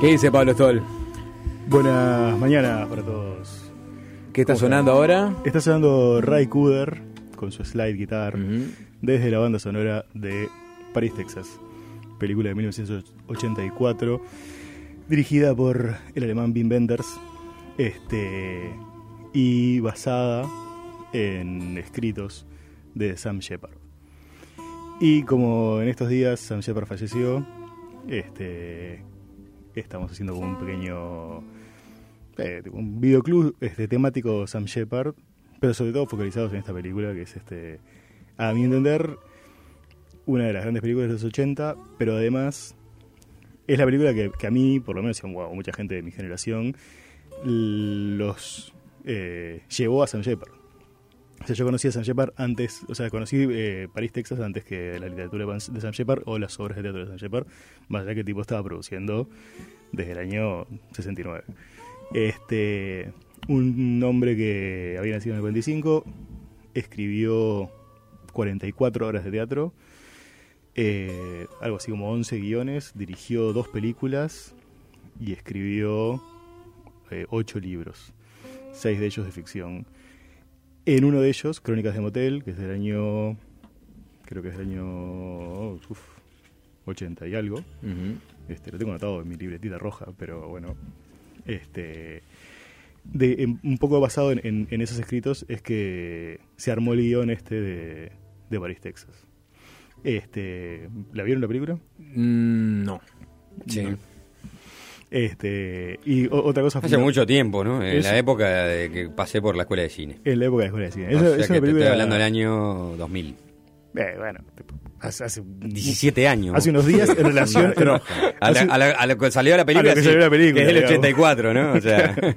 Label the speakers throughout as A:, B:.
A: ¿Qué dice Pablo Stoll?
B: Buenas mañanas para todos.
A: ¿Qué está sonando ahora?
B: Está sonando Ray Cooder con su slide guitar desde la banda sonora de Paris, Texas, película de 1984 dirigida por el alemán Wim Wenders y basada en escritos de Sam Shepard. Y como en estos días Sam Shepard falleció, estamos haciendo como un pequeño un videoclub temático Sam Shepard, pero sobre todo focalizados en esta película que es a mi entender una de las grandes películas de los 80, pero además es la película que a mí, por lo menos mucha gente de mi generación, los llevó a Sam Shepard. O sea, yo conocí a Sam Shepard antes, o sea, conocí Paris, Texas antes que la literatura de Sam Shepard o las obras de teatro de Sam Shepard, más allá que el tipo estaba produciendo desde el año 69. Un hombre que había nacido en el 45, escribió 44 obras de teatro, algo así como 11 guiones, dirigió 2 películas y escribió 8 libros, 6 de ellos de ficción. En uno de ellos, Crónicas de Motel, que es del año, creo que es del año 80 y algo. Lo tengo anotado en mi libretita roja, pero bueno, un poco basado en esos escritos es que se armó el guión de Paris, Texas. ¿La vieron la película?
A: No. Sí.
B: No. Y otra cosa...
A: Hace mucho tiempo, ¿no? En la época de que pasé por la escuela de cine.
B: En la época de la escuela de cine.
A: O sea que te estoy hablando del año 2000.
B: Bueno, hace
A: 17 años.
B: Hace unos días en relación...
A: a lo que salió la película,
B: que salió la película,
A: que es del 84, ¿no? O sea...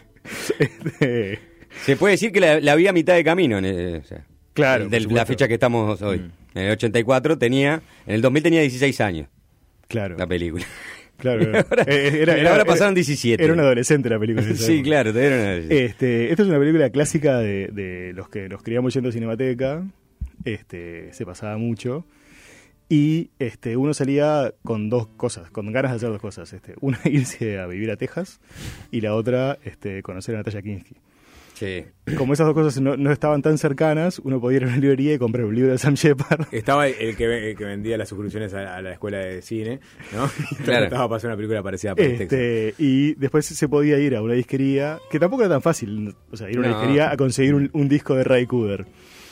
A: Se puede decir que la vi a mitad de camino, o sea,
B: claro,
A: de la fecha que estamos hoy. En el 84 en el 2000 tenía 16 años.
B: Claro.
A: La película.
B: Claro.
A: Ahora pasaron 17.
B: Era un adolescente la película.
A: Sí, claro, era un adolescente.
B: Esta es una película clásica de los que nos criamos yendo a Cinemateca. Se pasaba mucho. Y uno salía con dos cosas, con ganas de hacer dos cosas. Una, irse a vivir a Texas, y la otra, conocer a Natalia Kinski.
A: Sí.
B: Como esas dos cosas no estaban tan cercanas, uno podía ir a una librería y comprar un libro de Sam Shepard.
C: Estaba el que vendía las suscripciones a la escuela de cine, ¿no?
A: Claro.
C: Estaba pasando una película parecida a Paris, Texas.
B: Y después se podía ir a una disquería, que tampoco era tan fácil, o sea, ir a una disquería a conseguir un disco de Ray Cooder.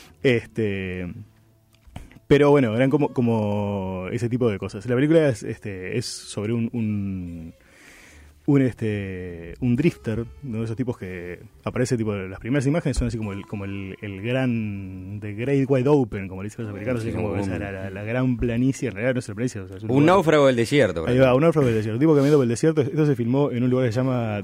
B: Pero bueno, eran como ese tipo de cosas. La película es sobre un drifter, uno de esos tipos que aparece, tipo, las primeras imágenes son así como el gran, the great wide open, como le dicen los americanos, así como la gran planicie. En realidad no es la planicie, o sea,
A: un náufrago del desierto.
B: Ahí va, un náufrago del desierto, un tipo caminando por el desierto. Esto se filmó en un lugar que se llama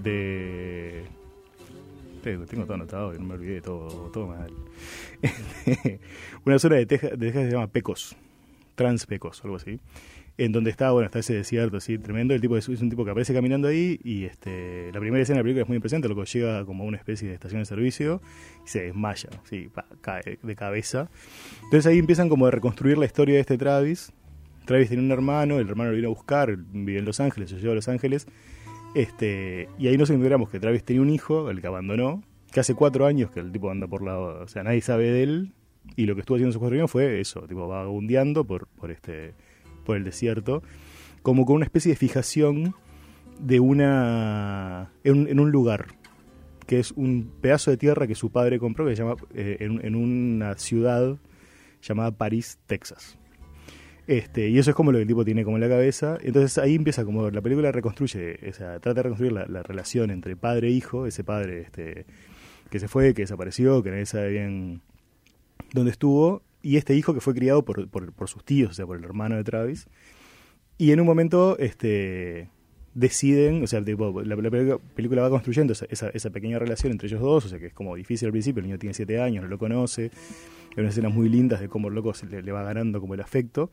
B: tengo todo anotado y no me olvidé, todo mal. Una zona de Texas que se llama Pecos, Trans-Pecos, algo así, en donde está ese desierto así tremendo. El tipo es un tipo que aparece caminando ahí y la primera escena de la película es muy impresionante. Loco llega como a una especie de estación de servicio y se desmaya, ¿sí? Cae de cabeza. Entonces ahí empiezan como a reconstruir la historia de Travis. Travis tiene un hermano, el hermano lo vino a buscar, vive en Los Ángeles, se llevó a Los Ángeles. Y ahí nos encontramos que Travis tenía un hijo, el que abandonó, que hace 4 años que el tipo anda por o sea, nadie sabe de él, y lo que estuvo haciendo en esos 4 años fue eso, tipo vagabundeando por el desierto, como con una especie de fijación de en un lugar, que es un pedazo de tierra que su padre compró, que se llama, en una ciudad llamada Paris, Texas. Y eso es como lo que el tipo tiene como en la cabeza. Entonces ahí empieza como la película reconstruye, trata de reconstruir la relación entre padre e hijo, ese padre que se fue, que desapareció, que nadie sabe bien dónde estuvo, y este hijo que fue criado por sus tíos, o sea, por el hermano de Travis. Y en un momento deciden, o sea, tipo, la película va construyendo esa pequeña relación entre ellos dos, o sea, que es como difícil al principio, el niño tiene 7 años, no lo conoce. Hay unas escenas muy lindas de cómo el loco le va ganando como el afecto.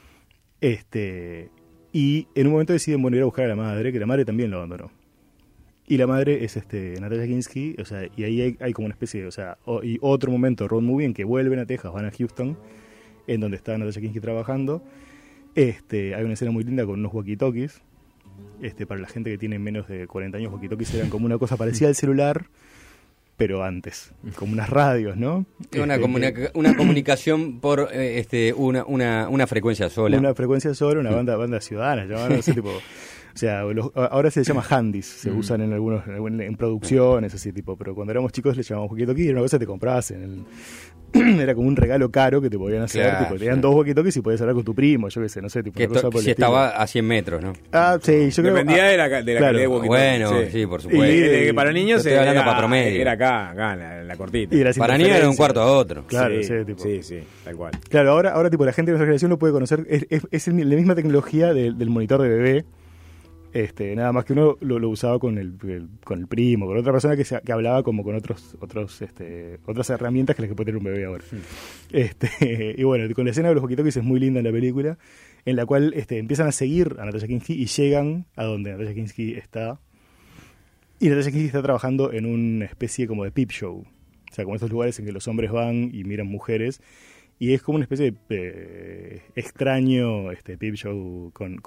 B: Y en un momento deciden ir a buscar a la madre, que la madre también lo abandonó. Y la madre es Natalia Kinski, o sea, y ahí hay como una especie de, o sea, y otro momento road movie en que vuelven a Texas, van a Houston, en donde está Natalia Kinski trabajando. Hay una escena muy linda con unos walkie-talkies, para la gente que tiene menos de 40 años, walkie-talkies eran como una cosa parecida al celular, pero antes, como unas radios, ¿no?
A: Una comunicación por una frecuencia sola.
B: Una frecuencia sola, una banda ciudadana, llamaban ese tipo. O sea, ahora se llama handys, se usan en algunos en producciones, así tipo, pero cuando éramos chicos le llamábamos walkie-talkie y era una cosa que te comprabas era como un regalo caro que te podían hacer,
A: Claro,
B: tipo, te dan 2 walkie-talkies y podías hablar con tu primo, yo qué sé, no sé, tipo,
A: Que
B: una cosa por el
A: si
B: estilo.
A: estaba a 100 metros, ¿no?
B: Ah, sí, yo creo
C: Dependía de la
B: claro.
C: calidad de walkie-talkie.
A: Bueno, sí, por supuesto.
C: Y para niños
A: Estoy hablando para promedio.
C: era acá en la cortita.
B: y las
A: Para niños era un cuarto a otro.
B: Claro,
C: sí,
B: sí, tipo.
C: sí, tal cual.
B: Claro, ahora tipo la gente de nuestra generación lo puede conocer, es la misma tecnología del monitor de bebé. Nada más que uno lo usaba con el primo, con otra persona que hablaba como con otras herramientas que las que puede tener un bebé ahora. Y bueno, con la escena de los walkie-talkies es muy linda en la película, en la cual empiezan a seguir a Natasha Kinski y llegan a donde Natasha Kinski está. Y Natasha Kinski está trabajando en una especie como de peep show. O sea, como estos lugares en que los hombres van y miran mujeres. Y es como una especie de extraño peep show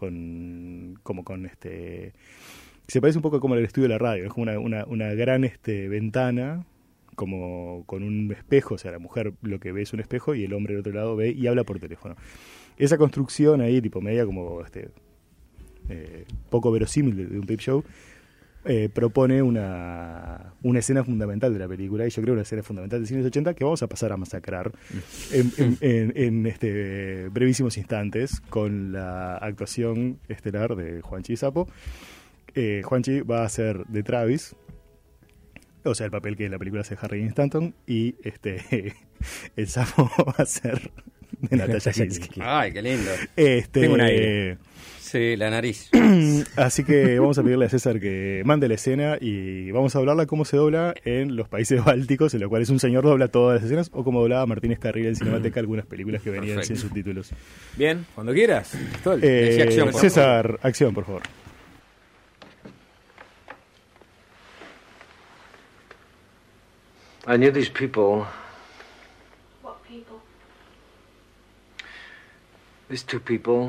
B: se parece un poco como el estudio de la radio, es como una gran ventana como con un espejo, o sea, la mujer lo que ve es un espejo y el hombre del otro lado ve y habla por teléfono. Esa construcción ahí, tipo media como poco verosímil de un peep show, propone una escena fundamental de la película, y yo creo una escena fundamental del cine de los 80 que vamos a pasar a masacrar en brevísimos instantes con la actuación estelar de Juanchi Sapo. Juanchi va a ser de Travis, o sea, el papel que en la película hace Harry Dean Stanton, y el Sapo va a ser de Natasha Kinski.
A: Ay, qué lindo.
C: Tengo un aire.
A: Sí, la nariz.
B: Así que vamos a pedirle a César que mande la escena y vamos a hablarla cómo se dobla en los países bálticos, en los cuales un señor dobla todas las escenas, o como doblaba Martínez Carril en Cinemateca algunas películas que venían
A: Perfecto.
B: sin subtítulos.
C: Bien, cuando quieras.
A: Decía acción, por
B: César, acción, por favor.
D: I knew these people.
E: What people?
D: These two people.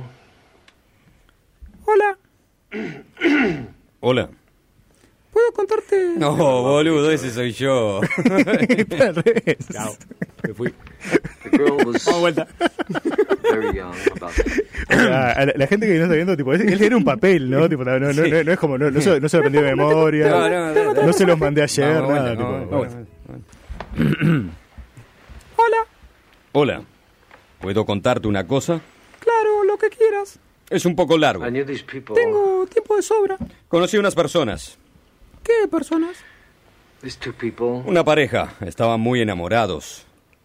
C: Hola,
A: Hola.
C: ¿puedo contarte?
A: No, boludo, ese soy yo.
B: Al revés.
C: Chao, me fui.
D: The girl was
C: Vamos vuelta.
D: very young, about
B: O sea, a la gente que no está viendo, tipo, él era un papel, ¿no? Tipo, no es como, no se lo aprendí de memoria, no se los mandé ayer,
A: Vamos,
B: nada.
A: bueno,
B: Tipo,
A: vamos, bueno. Hola. ¿Puedo contarte una cosa?
C: Claro, lo que quieras.
A: Es un poco largo.
D: I knew these people.
C: Tengo tiempo de sobra.
A: Conocí unas personas.
C: ¿Qué personas?
D: These two people.
A: Una pareja. Estaban muy enamorados.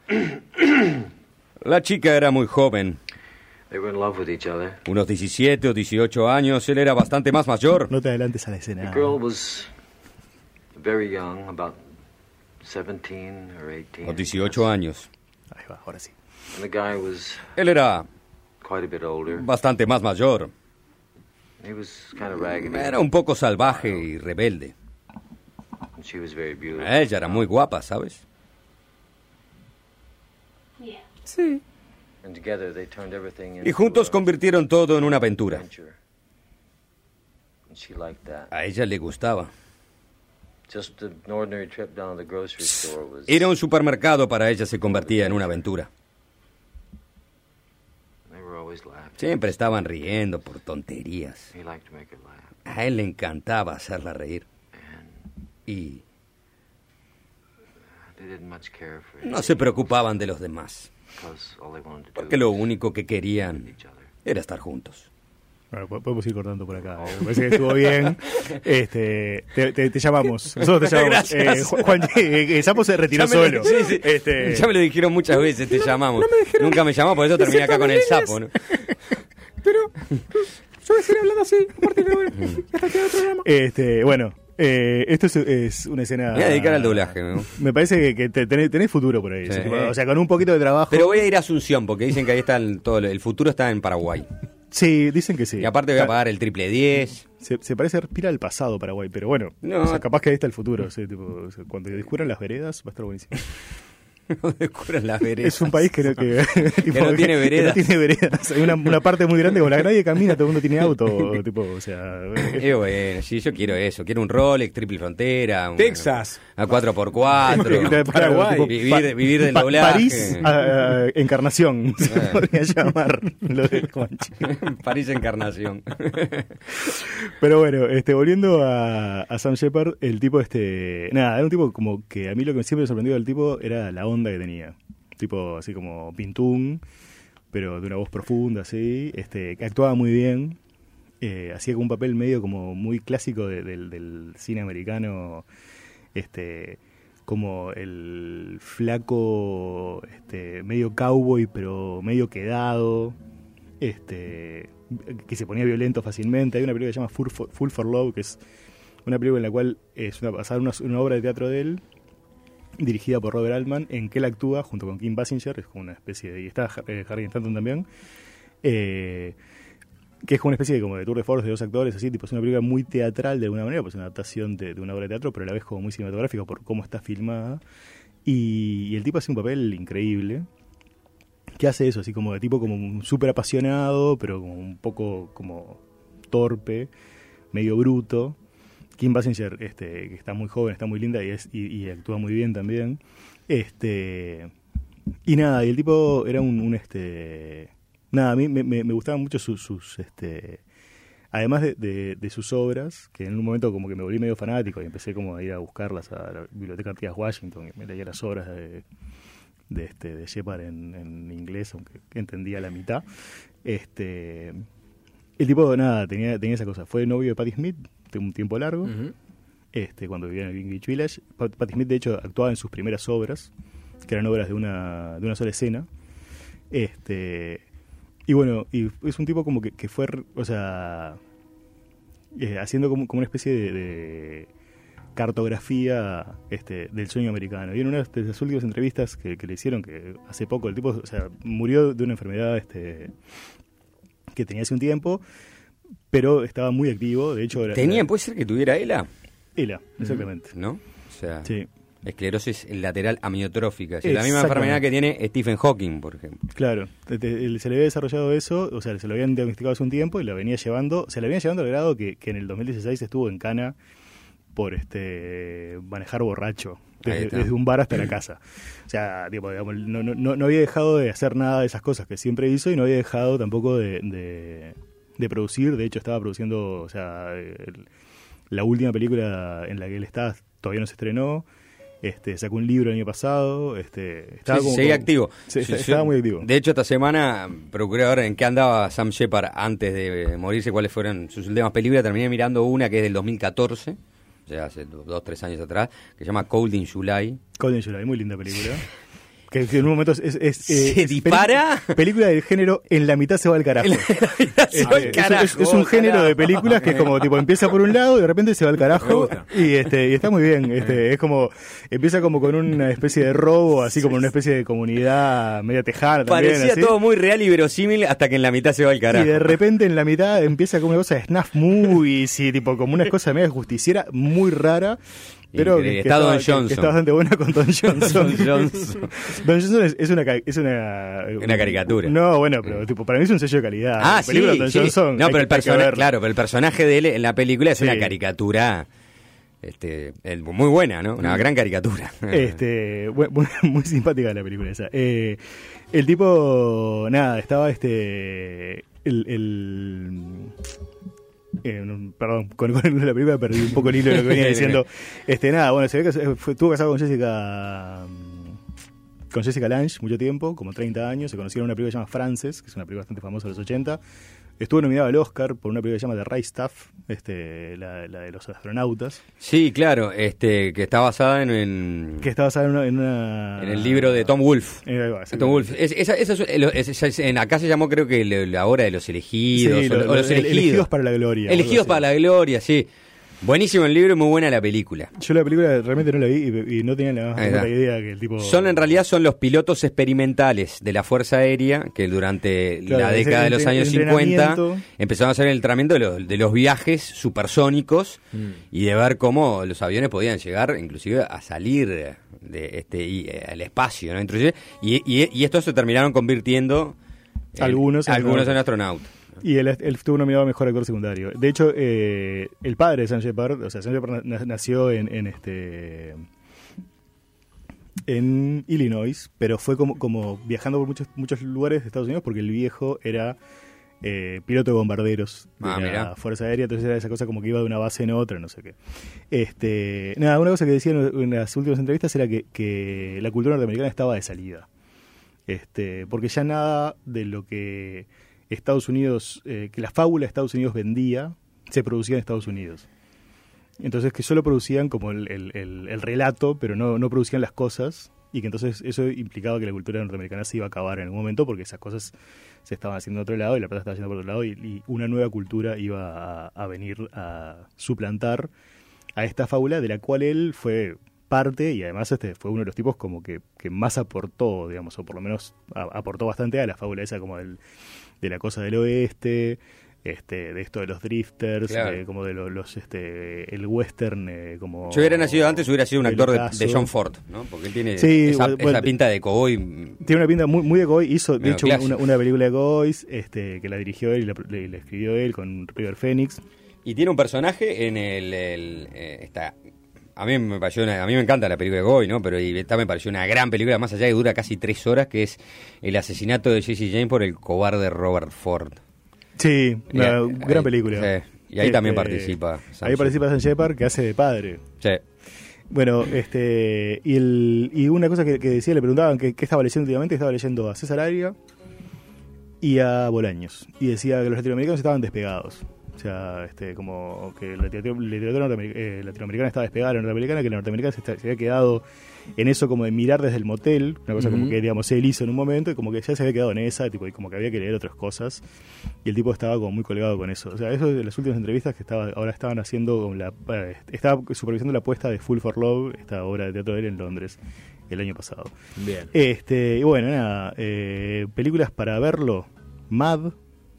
A: La chica era muy joven.
D: They were in love with each other.
A: Unos 17 o 18 años. Él era bastante más mayor.
B: no te adelantes a la
D: The
B: escena.
D: girl was very young, about 17 or 18.
A: O 18 años.
B: Ahí va, ahora sí.
D: And the guy was
A: Él era
D: quite a bit older.
A: bastante más mayor.
D: He was kind of raggedy.
A: Era un poco salvaje y rebelde.
D: And she was very beautiful.
A: Ella era muy guapa, ¿sabes?
E: Yeah.
C: Sí.
D: And together they turned everything into
A: Y juntos
D: a
A: convirtieron todo en una aventura.
D: adventure. And she liked that.
A: A ella le gustaba.
D: Just an ordinary trip down to the grocery store was.
A: Ir a un supermercado para ella se convertía en una aventura.
D: They were always laughing.
A: Siempre estaban riendo por tonterías.
D: He liked to make her laugh.
A: A él le encantaba hacerla reír.
D: And
A: Y
D: they didn't much care for
A: no se preocupaban de los demás.
D: because all they wanted to do
A: Porque lo
D: was
A: único que
D: with
A: querían
D: each other.
A: era estar juntos.
B: Bueno, podemos ir cortando por acá. Me parece que estuvo bien. Te llamamos. Nosotros te llamamos.
A: Gracias.
B: Juan, Sapo se retiró solo.
A: Sí, sí. Ya me lo dijeron muchas veces, te llamamos. Nunca me llamó, por eso terminé acá con el sapo, ¿no?
C: Pero yo voy a seguir hablando así a partir de ahora. Y hasta que haya otro programa.
B: Bueno, esto es una escena.
A: Me voy a dedicar al doblaje, ¿no?
B: Me parece que tenés futuro por ahí.
A: Sí.
B: O sea, con un poquito de trabajo.
A: Pero voy a ir a Asunción, porque dicen que ahí está todo el futuro está en Paraguay.
B: Sí, dicen que sí.
A: Y aparte voy a pagar el 10.
B: Se parece respira al pasado Paraguay, pero bueno,
A: No.
B: o sea, capaz que ahí está el futuro. O sea, tipo, o sea, cuando descubran las veredas va a estar buenísimo.
A: Descubran las veredas.
B: Es un país que no, tipo,
A: no tiene veredas.
B: Que no tiene veredas. Hay una parte muy grande con la que nadie camina, todo el mundo tiene auto. Tipo, o sea,
A: Bueno, sí, yo quiero eso. Quiero un Rolex, triple frontera.
C: Texas.
A: A 4x4.
C: Paraguay.
B: tipo,
A: Vivir del doblaje.
B: París, Encarnación, se podría llamar lo de Juanchi.
A: París Encarnación.
B: Pero bueno, volviendo a Sam Shepard, el tipo nada, era un tipo como que a mí lo que siempre me sorprendió del tipo era la onda que tenía. Tipo así como pintún, pero de una voz profunda, así, que actuaba muy bien. Hacía como un papel medio como muy clásico del cine americano, como el flaco, medio cowboy, pero medio quedado, que se ponía violento fácilmente. Hay una película que se llama Full for Love, que es una película en la cual es basada en una obra de teatro de él, dirigida por Robert Altman, en que él actúa junto con Kim Basinger, es como una especie de... y está Harry Stanton también, que es como una especie de, como de tour de force de dos actores, así, tipo, es una película muy teatral de alguna manera, pues es una adaptación de una obra de teatro, pero a la vez como muy cinematográfica por cómo está filmada, y el tipo hace un papel increíble, que hace eso, así como de tipo como súper apasionado, pero como un poco como torpe, medio bruto. Kim Basinger, que está muy joven, está muy linda y actúa muy bien también. Y nada, y el tipo era nada, a mí me gustaban mucho sus además de sus obras, que en un momento como que me volví medio fanático y empecé como a ir a buscarlas a la Biblioteca Artigas Washington y me leía las obras de Shepard en inglés, aunque entendía la mitad. El tipo, nada, tenía esa cosa. Fue novio de Patti Smith de un tiempo largo, cuando vivía en el Greenwich Village. Patti Smith, de hecho, actuaba en sus primeras obras, que eran obras de una sola escena. Y bueno, y es un tipo como que fue, o sea, haciendo como una especie de cartografía del sueño americano. Y en una de las últimas entrevistas que le hicieron, que hace poco, el tipo, o sea, murió de una enfermedad que tenía hace un tiempo, pero estaba muy activo. De hecho,
A: ¿puede ser que tuviera ELA?
B: ELA, exactamente.
A: ¿No? O sea,
B: sí.
A: Esclerosis lateral amiotrófica, es la misma enfermedad que tiene Stephen Hawking, por ejemplo.
B: Claro, se le había desarrollado eso, o sea, se lo habían diagnosticado hace un tiempo y se la venía llevando al grado que en el 2016 estuvo en cana por manejar borracho desde un bar hasta la casa. O sea, tipo, digamos, no había dejado de hacer nada de esas cosas que siempre hizo y no había dejado tampoco de producir. De hecho, estaba produciendo, o sea, la última película en la que él está todavía no se estrenó. Sacó un libro el año pasado. Estaba
A: seguía activo.
B: Estaba muy activo.
A: De hecho, esta semana procuré ver en qué andaba Sam Shepard antes de morirse, cuáles fueron sus últimas películas. Terminé mirando una que es del 2014, o sea, hace 2-3 años atrás, que se llama Cold in July.
B: Cold in July, muy linda película. Que en un momento
A: se dispara.
B: Película del género En la mitad se va al carajo. Es un género de películas que como tipo empieza por un lado y de repente se va al carajo. Y está muy bien. Es como empieza como con una especie de robo, así como una especie de comunidad media tejana también.
A: Parecía
B: así.
A: todo muy real y verosímil hasta que en la mitad se va al carajo.
B: Y de repente en la mitad empieza como una cosa de snuff movies y tipo como una cosa media justiciera muy rara. Pero que
A: está Don Johnson.
B: Que está bastante buena con Don Johnson.
A: Don
B: Johnson es una
A: caricatura.
B: No, bueno, pero tipo para mí es un sello de calidad.
A: Ah,
B: la película
A: sí,
B: Don
A: sí.
B: Johnson.
A: No, pero el personaje de él en la película es una caricatura muy buena, ¿no? Una gran caricatura.
B: Muy simpática la película esa. El tipo, nada, estaba perdón, con la película perdí un poco el hilo de lo que venía diciendo. Nada, bueno, se ve que estuvo casado con Jessica Lange mucho tiempo, como 30 años. Se conocieron en una película que se llama Frances, que es una película bastante famosa de los 80. Estuvo nominado al Oscar por una película que se llama The Right Stuff, la de los astronautas.
A: Sí, claro, que está basada en el libro de Tom Wolfe. Tom Wolfe. Acá se llamó, creo que la hora de los elegidos.
B: Sí,
A: los
B: elegidos para la gloria.
A: Elegidos para la gloria, sí. Buenísimo el libro y muy buena la película.
B: Yo la película realmente no la vi y no tenía la más idea que el tipo...
A: En realidad son los pilotos experimentales de la Fuerza Aérea que durante la década de los años 50 empezaron a hacer el entrenamiento de los viajes supersónicos y de ver cómo los aviones podían llegar inclusive a salir al espacio, ¿no? Introducir, y estos se terminaron convirtiendo
B: algunos
A: en astronautas.
B: Y él estuvo nominado a Mejor Actor Secundario. De hecho, el padre de Sam Shepard, o sea, Sam Shepard nació en Illinois, pero fue como viajando por muchos lugares de Estados Unidos porque el viejo era piloto de bombarderos de la Fuerza Aérea, entonces era esa cosa como que iba de una base en otra, no sé qué. Una cosa que decía en las últimas entrevistas era que la cultura norteamericana estaba de salida. Porque ya nada de lo que Estados Unidos, que la fábula de Estados Unidos vendía, se producía en Estados Unidos. Entonces que solo producían como el relato, pero no producían las cosas, y que entonces eso implicaba que la cultura norteamericana se iba a acabar en algún momento porque esas cosas se estaban haciendo de otro lado y la plata estaba yendo por otro lado y una nueva cultura iba a venir a suplantar a esta fábula de la cual él fue parte y además fue uno de los tipos como que más aportó, digamos, o por lo menos aportó bastante a la fábula esa como de la cosa del oeste, de esto de los drifters,
A: claro.
B: como de el western, como...
A: Yo hubiera nacido antes, hubiera sido un actor de John Ford, ¿no? Porque él tiene esa pinta de cowboy.
B: Tiene una pinta muy de cowboy. Hizo, de hecho,
A: clásico.
B: una película de cowboys que la dirigió él y la escribió él con River Phoenix.
A: Y tiene un personaje en a mí me encanta la película de Cowboy, ¿no? Pero esta me pareció una gran película, más allá que dura casi 3 horas, que es el asesinato de Jesse James por el cobarde Robert Ford.
B: Sí, una gran película.
A: Sí. Y ahí también participa
B: Sam Shepard, que hace de padre.
A: Sí.
B: Bueno, y una cosa que decía, le preguntaban qué estaba leyendo últimamente, estaba leyendo a César Aria y a Bolaños. Y decía que los latinoamericanos estaban despegados. O sea, como que la literatura latinoamericana estaba despegada de la norteamericana, que la norteamericana se había quedado en eso como de mirar desde el motel, una cosa como que, digamos, él hizo en un momento y como que ya se había quedado en esa, tipo, y como que había que leer otras cosas, y el tipo estaba como muy colgado con eso. O sea, eso de las últimas entrevistas que ahora estaban haciendo, estaba supervisando la puesta de Fool for Love, esta obra de teatro de él en Londres, el año pasado.
F: Bien.
B: Y bueno, nada, películas para verlo, Mad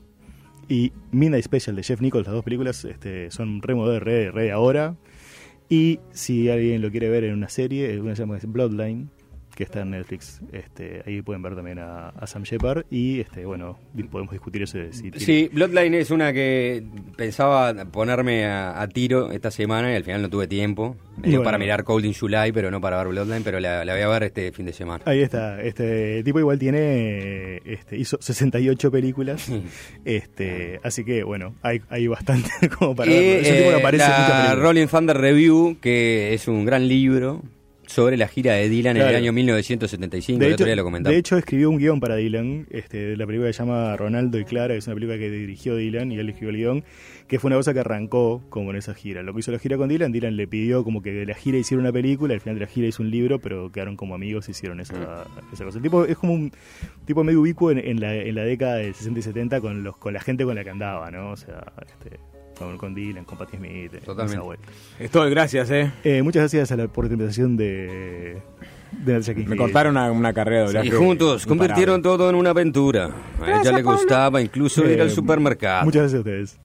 B: y Midnight Special de Jeff Nichols, las dos películas son re de ahora. Y si alguien lo quiere ver en una serie, una se llama Bloodline, que está en Netflix. Ahí pueden ver también a Sam Shepard y bueno, podemos discutir eso de si tiene...
A: Sí, Bloodline es una que pensaba ponerme a tiro esta semana y al final no tuve tiempo. Me dio para mirar Cold in July, pero no para ver Bloodline, pero la voy a ver este fin de semana.
B: Ahí está, tipo igual tiene hizo 68 películas. Así que bueno, hay bastante como para verlo. Es un tipo que aparece en muchas
A: la
B: películas.
A: Rolling Thunder Review, que es un gran libro sobre la gira de Dylan en el año 1975, el otro día lo comentaba.
B: De hecho, escribió un guión para Dylan, de la película que se llama Ronaldo y Clara, que es una película que dirigió Dylan y él escribió el guión, que fue una cosa que arrancó como en esa gira. Lo que hizo la gira con Dylan le pidió como que de la gira hiciera una película, al final de la gira hizo un libro, pero quedaron como amigos y hicieron esa cosa. El tipo es como un tipo medio ubicuo en la década del 60 y 70 con la gente con la que andaba, ¿no? O sea, con Dylan, con Patti Smith.
A: Totalmente.
F: Estoy, gracias,
B: muchas gracias por la invitación de Natasha King.
F: Me cortaron una carrera de doblaje.
A: Y juntos convirtieron todo en una aventura. A ella le gustaba incluso ir al supermercado.
B: Muchas gracias a ustedes.